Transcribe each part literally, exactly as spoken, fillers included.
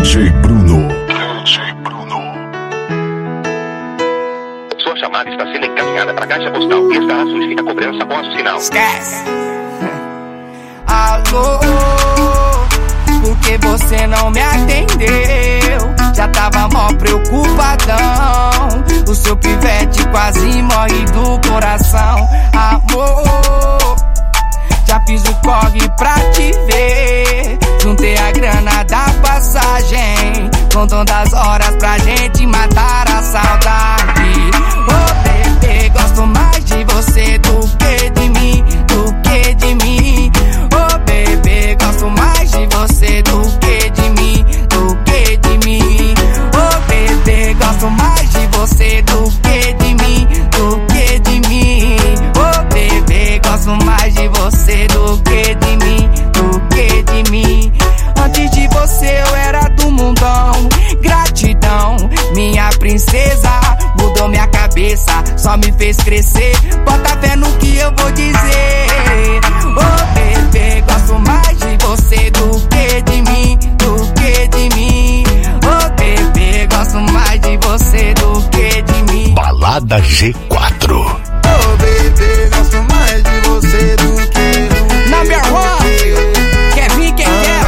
J Bruno. D J Bruno. Sua chamada está sendo encaminhada para a caixa postal e estará sujeita a cobrança após o sinal. Esquece! Alô, por que você não me atendeu? Já tava mó preocupadão. O seu pivete quase morre do coração. Amor, já fiz o corre pra te ver. Juntei a grana da passagem, contando as horas pra gente matar a saudade. Oh bebê, gosto mais de você do que de mim, do que de mim. Oh bebê, gosto mais de você do que de mim, do que de mim. Oh bebê, gosto mais de você do que de mim, do que de mim. Oh bebê, gosto mais de você do que de mim, do que de mim. Antes de você eu era do mundão. Gratidão, minha princesa, mudou minha cabeça, só me fez crescer. Bota fé no que eu vou dizer. Oh bebê, gosto mais de você do que de mim, do que de mim. Oh bebê, gosto mais de você do que de mim. Balada G quatro. Oh bebê, gosto mais de você do que do Number one, quer vir quem quer.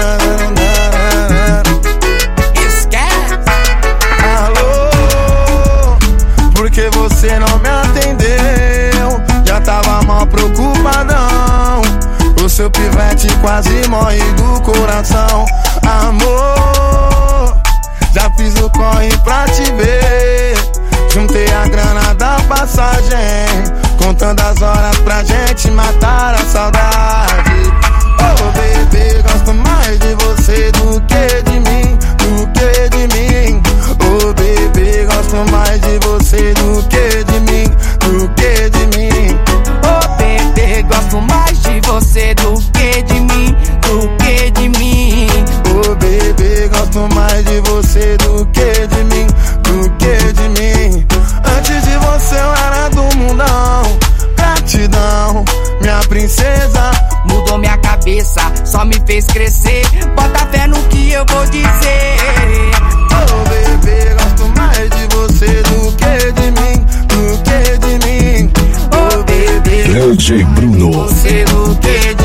Porque você não me atendeu, já tava mal preocupadão. O seu pivete quase morre do coração. Amor, já fiz o corre pra te ver. Juntei a grana da passagem, contando as horas pra gente matar a saudade. Oh bebê, gosto mais de você do que de mim, do que de mim. Oh bebê, gosto mais de você do que de mim, do que de mim. Oh bebê, gosto mais de você do que de mim, do que de mim. Oh bebê, gosto mais de você do que de mim, do que de mim. Antes de você eu era do mundão. Gratidão, minha princesa, mudou minha cabeça, só me fez crescer. Bota fé no que eu vou dizer. Oh bebê, gosto mais de você do que de mim, do que de mim. Oh bebê, D J Bruno. Você do que